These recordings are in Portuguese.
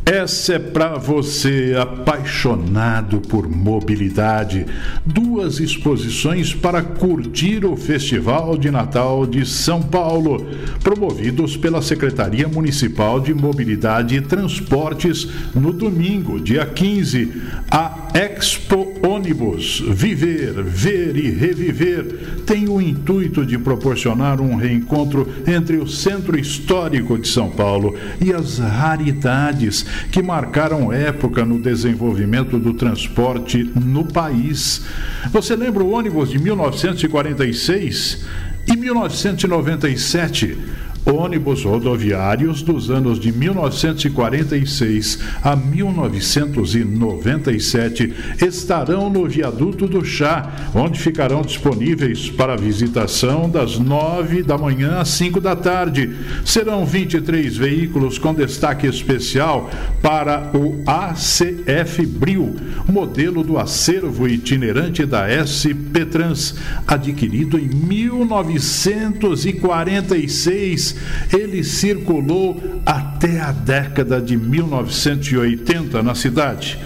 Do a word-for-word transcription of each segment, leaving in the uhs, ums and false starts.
Essa é para você apaixonado por mobilidade. Duas exposições para curtir o Festival de Natal de São Paulo, promovidos pela Secretaria Municipal de Mobilidade e Transportes no domingo, dia quinze. A Expo Ônibus Viver, Ver e Reviver tem o intuito de proporcionar um reencontro entre o Centro Histórico de São Paulo e as raridades que marcaram época no desenvolvimento do transporte no país. Você lembra o ônibus de mil novecentos e quarenta e seis e mil novecentos e noventa e sete? Ônibus rodoviários dos anos de mil novecentos e quarenta e seis a mil novecentos e noventa e sete estarão no Viaduto do Chá, onde ficarão disponíveis para visitação das nove da manhã às cinco da tarde. Serão vinte e três veículos com destaque especial para o A C F Bril, modelo do acervo itinerante da S P Trans, adquirido em mil novecentos e quarenta e seis. Ele circulou até a década de mil novecentos e oitenta na cidade.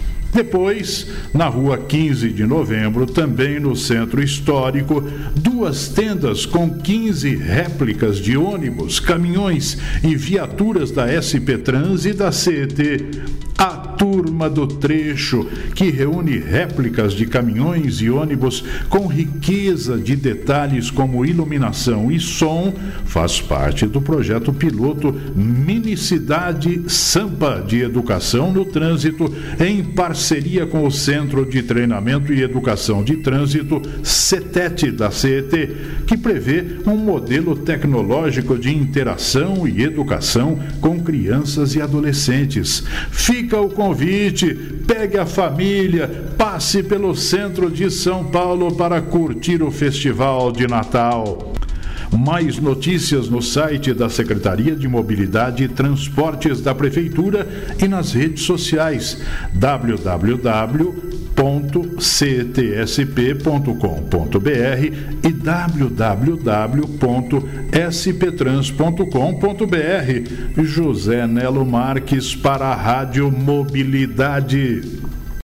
Depois, na rua quinze de novembro, também no Centro Histórico, duas tendas com quinze réplicas de ônibus, caminhões e viaturas da S P Trans e da C E T. A Turma do Trecho, que reúne réplicas de caminhões e ônibus com riqueza de detalhes como iluminação e som, faz parte do projeto piloto Minicidade Sampa de Educação no Trânsito, em parceria com o Centro de Treinamento e Educação de Trânsito, CETET, da C E T, que prevê um modelo tecnológico de interação e educação com crianças e adolescentes. Fica o convite, pegue a família, passe pelo centro de São Paulo para curtir o Festival de Natal. Mais notícias no site da Secretaria de Mobilidade e Transportes da Prefeitura e nas redes sociais w w w ponto c t s p ponto com ponto b r e w w w ponto s p trans ponto com ponto b r. José Nelo Marques para a Rádio Mobilidade.